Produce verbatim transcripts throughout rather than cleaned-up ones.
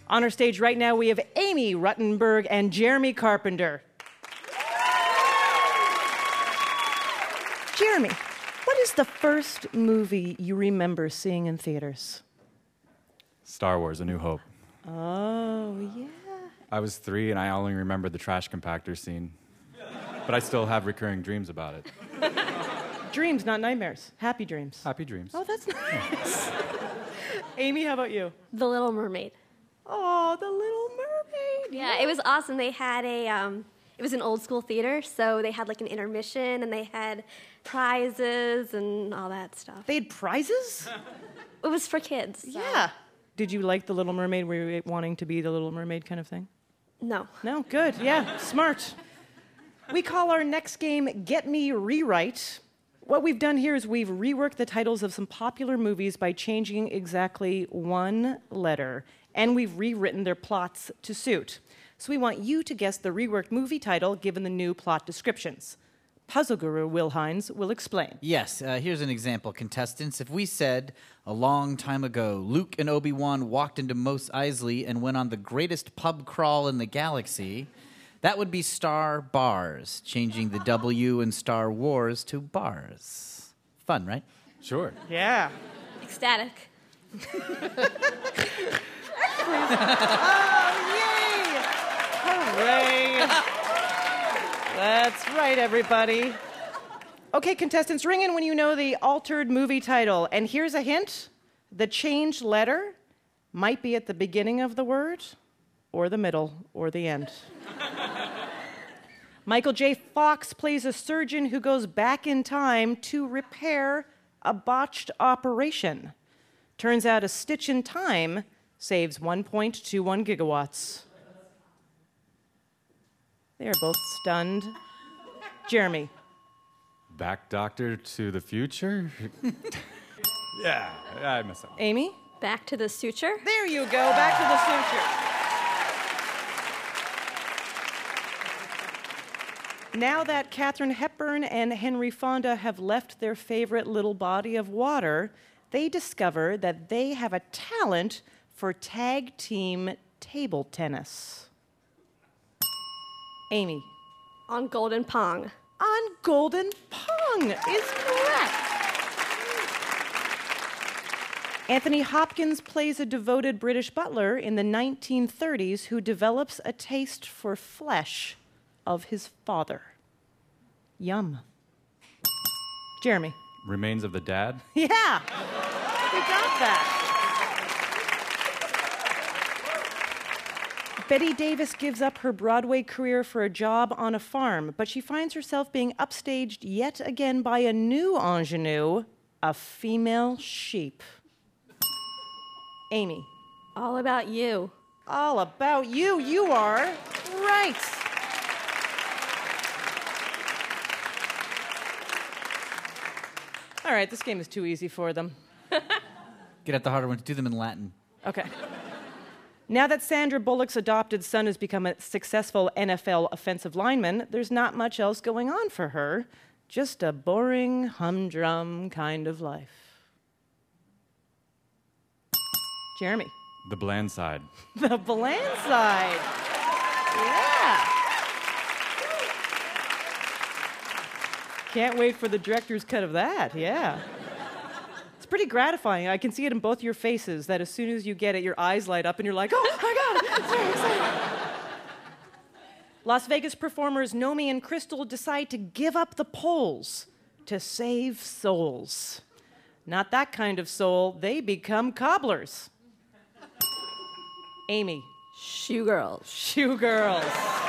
On our stage right now, we have Amy Ruttenberg and Jeremy Carpenter. Jeremy, what is the first movie you remember seeing in theaters? Star Wars: A New Hope. Oh, yeah. I was three, and I only remembered the trash compactor scene. But I still have recurring dreams about it. Dreams, not nightmares. Happy dreams. Happy dreams. Oh, that's nice. Amy, how about you? The Little Mermaid. Oh, The Little Mermaid. Yeah, it was awesome. They had a, um, it was an old school theater, so they had like an intermission, and they had prizes and all that stuff. They had prizes? It was for kids. So. Yeah. Did you like The Little Mermaid? Were you wanting to be The Little Mermaid kind of thing? No. No? Good. Yeah, smart. We call our next game Get Me Rewrite. What we've done here is we've reworked the titles of some popular movies by changing exactly one letter, and we've rewritten their plots to suit. So we want you to guess the reworked movie title given the new plot descriptions. Puzzle guru Will Hines will explain. Yes, uh, here's an example, contestants. If we said, a long time ago, Luke and Obi-Wan walked into Mos Eisley and went on the greatest pub crawl in the galaxy, that would be Star Bars, changing the W in Star Wars to bars. Fun, right? Sure. Yeah. Ecstatic. Oh, yay! Hooray! That's right, everybody. Okay, contestants, ring in when you know the altered movie title. And here's a hint. The changed letter might be at the beginning of the word, or the middle, or the end. Michael J. Fox plays a surgeon who goes back in time to repair a botched operation. Turns out a stitch in time saves one point two one gigawatts. They are both stunned. Jeremy. Back Doctor to the Future? Yeah, I messed up. Amy? Back to the Suture. There you go, Back to the Suture. Now that Katharine Hepburn and Henry Fonda have left their favorite little body of water, they discover that they have a talent for tag team table tennis. Amy. On Golden Pong. On Golden Pong is correct. Anthony Hopkins plays a devoted British butler in the nineteen thirties who develops a taste for flesh of his father. Yum. Jeremy. Remains of the Dad? Yeah, we got that. Betty Davis gives up her Broadway career for a job on a farm, but she finds herself being upstaged yet again by a new ingenue, a female sheep. Amy. All About You. All About You, you are right. All right, this game is too easy for them. Get at the harder ones. Do them in Latin. Okay. Now that Sandra Bullock's adopted son has become a successful N F L offensive lineman, there's not much else going on for her. Just a boring, humdrum kind of life. Jeremy. The Bland Side. The Bland Side. Yeah. Can't wait for the director's cut of that, yeah. It's pretty gratifying. I can see it in both your faces that as soon as you get it, your eyes light up and you're like, oh my God, it's very exciting. Las Vegas performers Nomi and Crystal decide to give up the poles to save souls. Not that kind of soul, they become cobblers. Amy. Shoe Girls. Shoe Girls.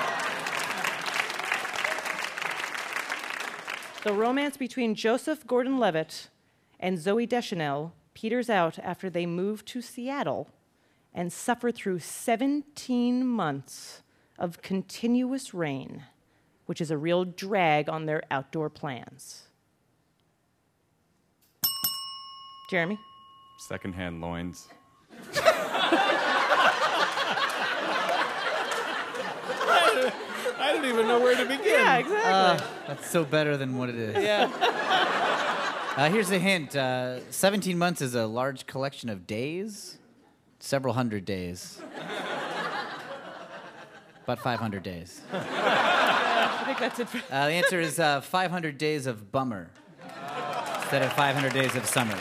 The romance between Joseph Gordon-Levitt and Zooey Deschanel peters out after they move to Seattle and suffer through seventeen months of continuous rain, which is a real drag on their outdoor plans. Jeremy? Secondhand loins. I don't even know where to begin. Yeah, exactly. Uh, that's so better than what it is. Yeah. Uh, here's a hint. Uh, seventeen months is a large collection of days. several hundred days. About five hundred days. I think that's it. For- Uh, the answer is uh, five hundred days of bummer instead of five hundred days of summer.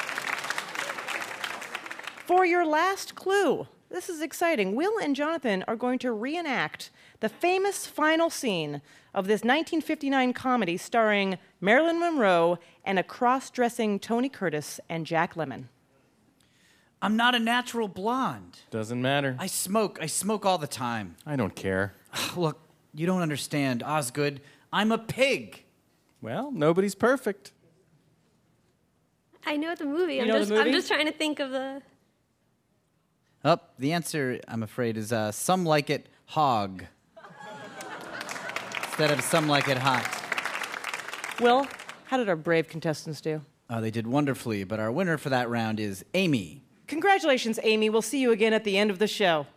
For your last clue, this is exciting. Will and Jonathan are going to reenact the famous final scene of this nineteen fifty-nine comedy starring Marilyn Monroe and a cross-dressing Tony Curtis and Jack Lemmon. I'm not a natural blonde. Doesn't matter. I smoke. I smoke all the time. I don't care. Look, you don't understand, Osgood. I'm a pig. Well, nobody's perfect. I know the movie. I'm know the just movie? I'm just trying to think of the. Oh, the answer, I'm afraid, is uh, some like it hog. Instead of some like it hot. Will, how did our brave contestants do? Oh, they did wonderfully, but our winner for that round is Amy. Congratulations, Amy. We'll see you again at the end of the show.